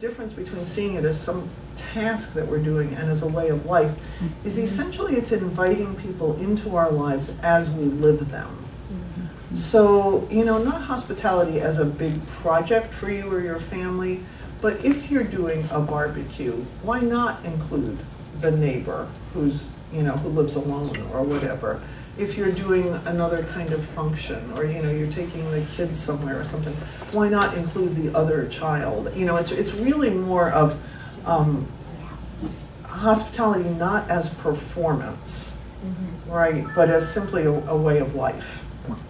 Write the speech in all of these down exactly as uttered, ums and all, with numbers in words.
difference between seeing it as some task that we're doing and as a way of life mm-hmm. is essentially it's inviting people into our lives as we live them. Mm-hmm. So, you know, not hospitality as a big project for you or your family, but if you're doing a barbecue, why not include the neighbor who's, you know, who lives alone or whatever? If you're doing another kind of function, or you know, you're taking the kids somewhere or something, why not include the other child? You know, it's it's really more of um, hospitality not as performance, mm-hmm. right, but as simply a, a way of life.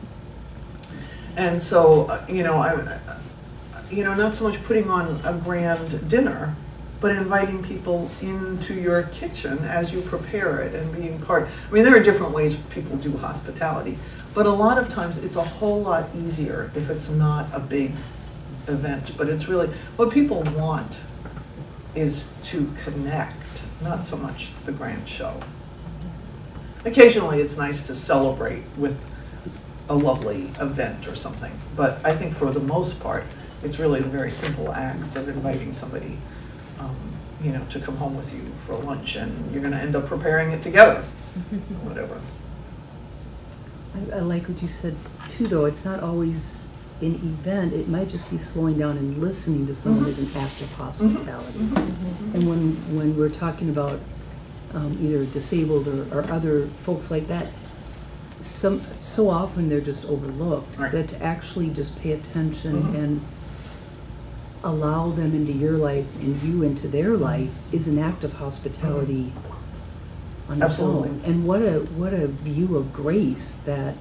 And so, uh, you know, I, you know, not so much putting on a grand dinner, but inviting people into your kitchen as you prepare it and being part. I mean, there are different ways people do hospitality, but a lot of times it's a whole lot easier if it's not a big event, but it's really, what people want is to connect, not so much the grand show. Occasionally it's nice to celebrate with a lovely event or something, but I think for the most part, it's really the very simple acts of inviting somebody Um, you know, to come home with you for lunch, and you're going to end up preparing it together, whatever. I, I like what you said too, though. It's not always an event. It might just be slowing down and listening to someone mm-hmm. as an act of hospitality. Mm-hmm. Mm-hmm. And when when we're talking about um, either disabled or, or other folks like that, some so often they're just overlooked. Right. That to actually just pay attention mm-hmm. and allow them into your life and you into their life is an act of hospitality on its own. And what a what a view of grace, that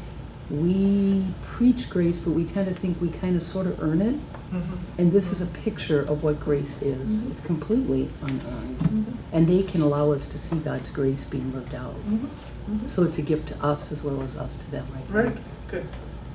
we preach grace, but we tend to think we kind of sort of earn it. Mm-hmm. And this is a picture of what grace is. Mm-hmm. It's completely unearned. Mm-hmm. And they can allow us to see God's grace being lived out. Mm-hmm. Mm-hmm. So it's a gift to us as well as us to them, right? Right, good.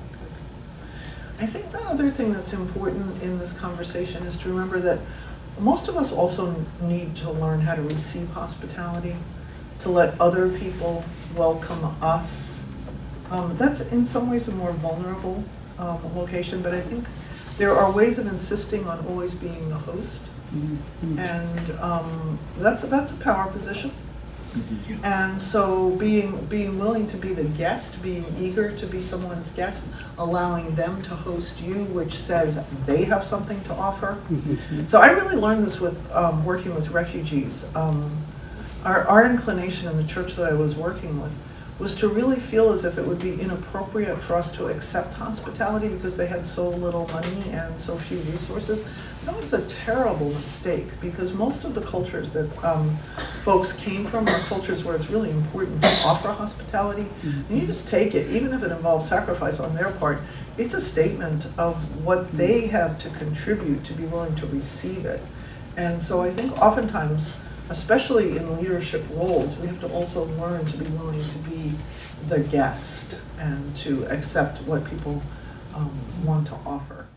I think the other thing that's important in this conversation is to remember that most of us also need to learn how to receive hospitality, to let other people welcome us. Um, that's in some ways a more vulnerable um, location, but I think there are ways of insisting on always being the host, mm-hmm. and um, that's, a, that's a power position. And so being being willing to be the guest, being eager to be someone's guest, allowing them to host you, which says they have something to offer. Mm-hmm. So I really learned this with um, working with refugees. Um, our, our inclination in the church that I was working with was to really feel as if it would be inappropriate for us to accept hospitality because they had so little money and so few resources. That was a terrible mistake, because most of the cultures that um, folks came from are cultures where it's really important to offer hospitality. Mm-hmm. And you just take it, even if it involves sacrifice on their part, it's a statement of what they have to contribute to be willing to receive it. And so I think oftentimes, especially in leadership roles, we have to also learn to be willing to be the guest and to accept what people um, want to offer.